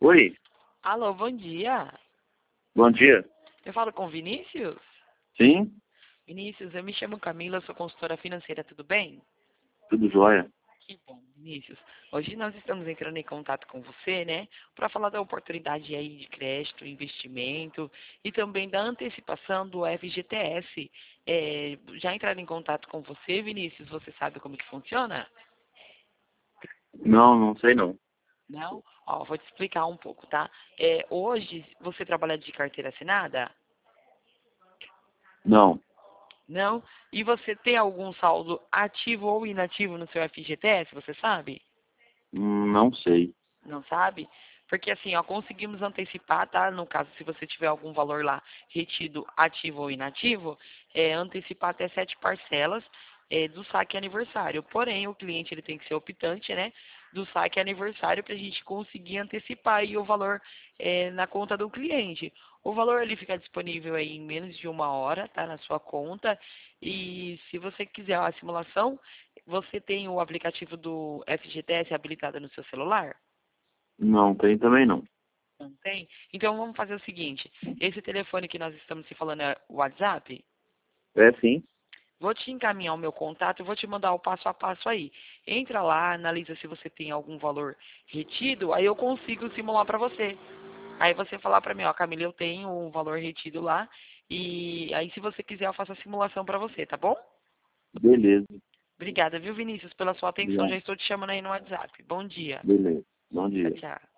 Oi, Alô, bom dia. bom dia. Eu falo com o Vinícius? Sim, Vinícius, eu me chamo Camila, sou consultora financeira, tudo bem? tudo jóia. Que bom, Vinícius. Hoje nós estamos entrando em contato com você, né, para falar da oportunidade aí de crédito, investimento e também da antecipação do FGTS. Já entraram em contato com você, Vinícius? Você sabe como que funciona? Não, não sei não. Não? Ó, vou te explicar um pouco, tá? Hoje você trabalha de carteira assinada? Não, Não? E você tem algum saldo ativo ou inativo no seu FGTS, você sabe? não sei. Não sabe? Porque assim, ó, conseguimos antecipar, tá? No caso, se você tiver algum valor lá retido ativo ou inativo, antecipar até 7 parcelas do saque aniversário. Porém, o cliente ele tem que ser optante, né? Do saque aniversário para a gente conseguir antecipar aí o valor na conta do cliente. O valor ele fica disponível aí em menos de 1 hora, tá? Na sua conta. E se você quiser a simulação, você tem o aplicativo do FGTS habilitado no seu celular? Não tem também não. Não tem? Então vamos fazer o seguinte: esse telefone que nós estamos se falando é o WhatsApp? É sim, Vou te encaminhar o meu contato, vou te mandar o passo a passo aí. Entra lá, analisa se você tem algum valor retido, aí eu consigo simular para você. Aí você falar para mim, ó, Camila, eu tenho um valor retido lá, e aí se você quiser eu faço a simulação para você, tá bom? beleza. Obrigada, viu, Vinícius, pela sua atenção. Já Obrigado. estou te chamando aí no WhatsApp. Bom dia. Beleza. Bom Tchau, dia. tchau.